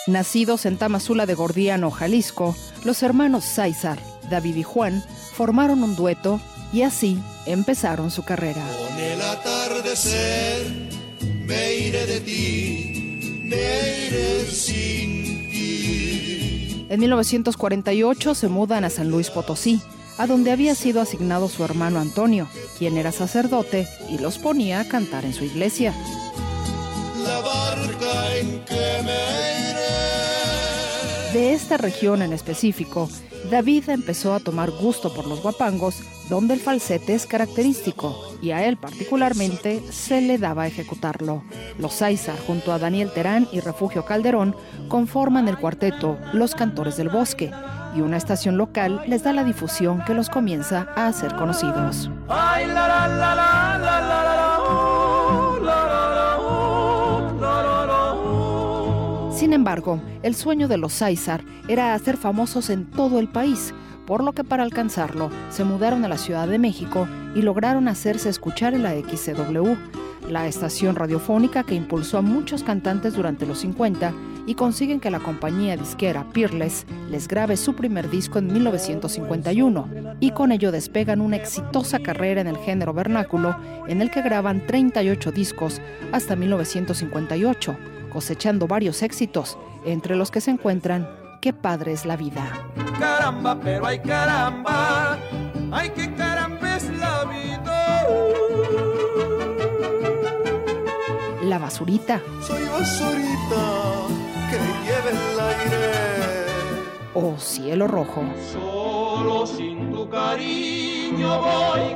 Nacidos en Tamazula de Gordiano, Jalisco, los hermanos Sáizar, David y Juan, formaron un dueto y así empezaron su carrera. Con el atardecer me iré de ti, me iré sin ti. En 1948 se mudan a San Luis Potosí, a donde había sido asignado su hermano Antonio, quien era sacerdote y los ponía a cantar en su iglesia. La barca en que me iré. De esta región en específico, David empezó a tomar gusto por los guapangos, donde el falsete es característico, y a él particularmente se le daba a ejecutarlo. Los Sáizar, junto a Daniel Terán y Refugio Calderón, conforman el cuarteto Los Cantores del Bosque, y una estación local les da la difusión que los comienza a hacer conocidos. Ay, la, la, la, la, la, la, la, oh, la, la, la, oh, la, la, la, oh. Sin embargo, el sueño de los Sáizar era hacer famosos en todo el país, por lo que para alcanzarlo se mudaron a la Ciudad de México y lograron hacerse escuchar en la XCW, la estación radiofónica que impulsó a muchos cantantes durante los 50 y consiguen que la compañía disquera Peerless les grabe su primer disco en 1951 y con ello despegan una exitosa carrera en el género vernáculo en el que graban 38 discos hasta 1958, cosechando varios éxitos, entre los que se encuentran Qué padre es la vida. Caramba, pero ay caramba, ay qué caramba es la vida. La basurita. Soy basurita que lleva el aire. O Cielo Rojo. Solo sin tu cariño voy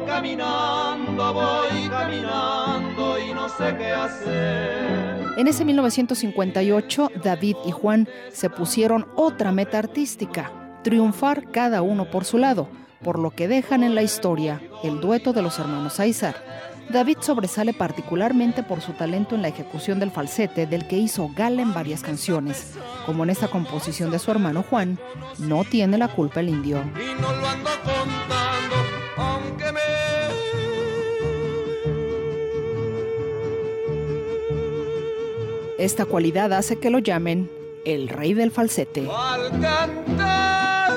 caminando y no sé qué hacer. En ese 1958, David y Juan se pusieron otra meta artística, triunfar cada uno por su lado, por lo que dejan en la historia el dueto de los hermanos Sáizar. David sobresale particularmente por su talento en la ejecución del falsete, del que hizo gala en varias canciones, como en esta composición de su hermano Juan, No tiene la culpa el indio. Y no lo ando contando, aunque me... Esta cualidad hace que lo llamen el rey del falsete. Al cantar.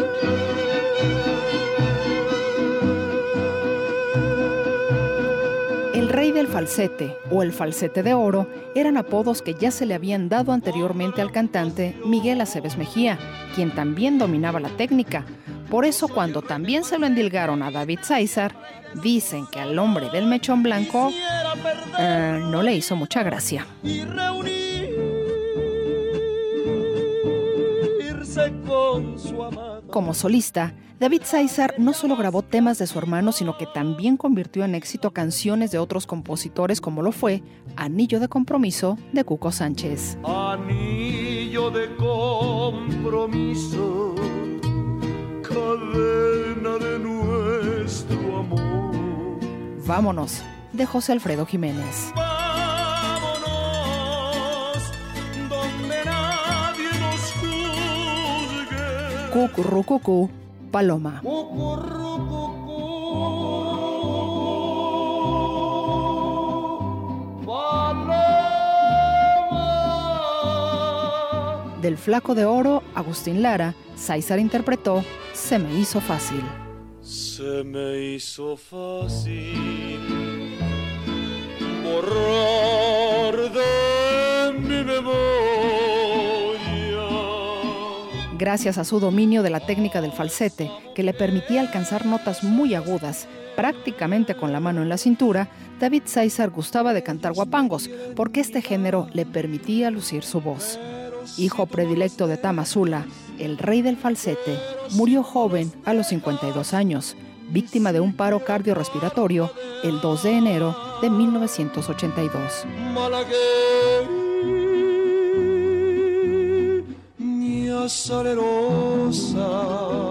El rey del falsete o el falsete de oro eran apodos que ya se le habían dado anteriormente al cantante Miguel Aceves Mejía, quien también dominaba la técnica. Por eso, cuando también se lo endilgaron a David Sáizar, dicen que al hombre del mechón blanco no le hizo mucha gracia. Y reunirse con su amada. Como solista, David Sáizar no solo grabó temas de su hermano, sino que también convirtió en éxito canciones de otros compositores, como lo fue Anillo de Compromiso de Cuco Sánchez. Anillo de compromiso, cadena de nuestro amor. Vámonos, de José Alfredo Jiménez. Vámonos, donde nadie nos juzgue. Cucurrucucú, Paloma. Del Flaco de Oro, Agustín Lara, Sáizar interpretó Se me hizo fácil. Se me hizo fácil borrar de mi memoria. Gracias a su dominio de la técnica del falsete, que le permitía alcanzar notas muy agudas, prácticamente con la mano en la cintura, David Sáizar gustaba de cantar guapangos, porque este género le permitía lucir su voz. Hijo predilecto de Tamazula, el rey del falsete, murió joven a los 52 años, víctima de un paro cardiorrespiratorio el 2 de enero de 1982. Malagueña salerosa,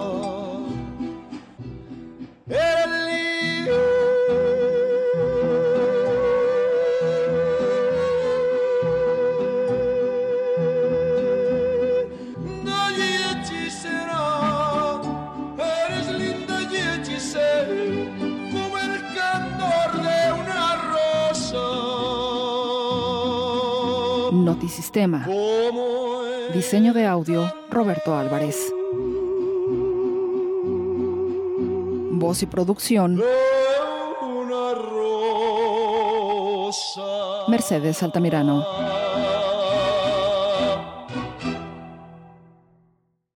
Notisistema. como es Diseño de audio, Roberto Álvarez. Voz y producción, una rosa. Mercedes Altamirano.